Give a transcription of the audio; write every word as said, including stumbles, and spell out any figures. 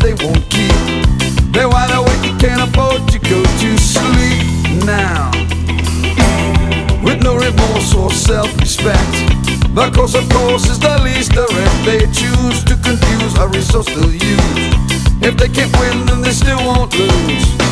they won't keep. They're wide awake and can't afford to go to sleep now, with no remorse or self-respect, because of course is the least threat. They choose to confuse a resource they'll use. If they can't win, then they still won't lose.